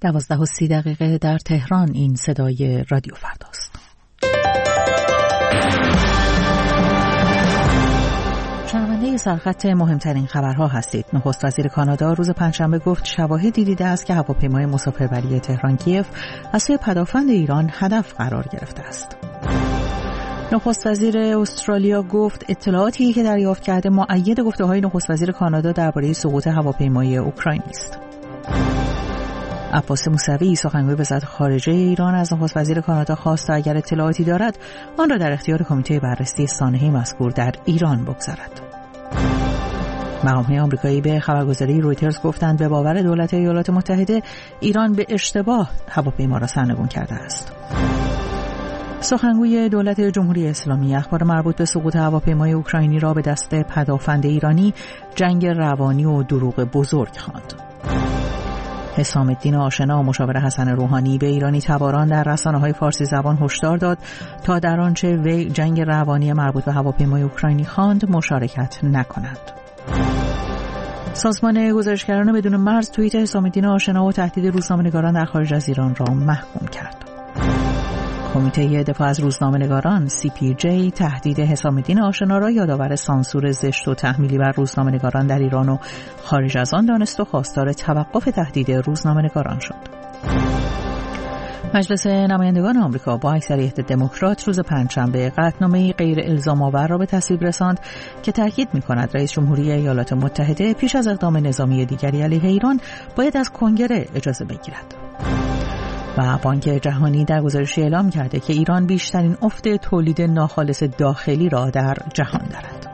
12:30 در تهران. این صدای رادیو فرداست. شنونده سرخط مهمترین خبرها هستید. نخست وزیر کانادا روز پنجشنبه گفت شواهدی دیده است که هواپیمای مسافربری تهران کیف از سوی پدافند ایران هدف قرار گرفته است. نخست وزیر استرالیا گفت اطلاعاتی که دریافت کرده مؤید گفته‌های نخست وزیر کانادا درباره سقوط هواپیمای اوکراینی است. عباس موسوی سخنگوی وزارت خارجه ایران از نخست وزیر کانادا خواست تا اگر اطلاعاتی دارد آن را در اختیار کمیته بررسی سانحه مذکور در ایران بگذارد. مقام‌های آمریکایی به خبرگزاری رویترز گفتند به باور دولت ایالات متحده ایران به اشتباه هواپیما را سرنگون کرده است. سخنگوی دولت جمهوری اسلامی اخبار مربوط به سقوط هواپیمای اوکراینی را به دست پدافند ایرانی جنگ روانی و دروغ بزرگ خواند. حسام الدین آشنا مشاور حسن روحانی به ایرانی تباران در رسانه‌های فارسی زبان هشدار داد تا در آنچه وی جنگ روانی مربوط به هواپیمای اوکراینی خواند مشارکت نکنند. سازمان گزارشگران بدون مرز توییت حسام الدین آشنا و تهدید روزنامه‌نگاران در خارج از ایران را محکوم کرد. کمیته دفاع از روزنامه‌نگاران CPJ تهدید حسام الدین آشنا را یادآور سانسور زشت و تحمیلی بر روزنامه‌نگاران در ایران و خارج از آن دانست و خواستار توقف تهدید روزنامه‌نگاران شد. مجلس نمایندگان آمریکا با اکثریت دموکرات روز پنجشنبه قطعنامه‌ای غیر الزام‌آور را به تصویب رساند که تاکید می‌کند رئیس جمهوری ایالات متحده پیش از اقدام نظامی دیگری علیه ایران باید از کنگره اجازه بگیرد. و بانک جهانی در گزارشی اعلام کرده که ایران بیشترین افت تولید ناخالص داخلی را در جهان دارد.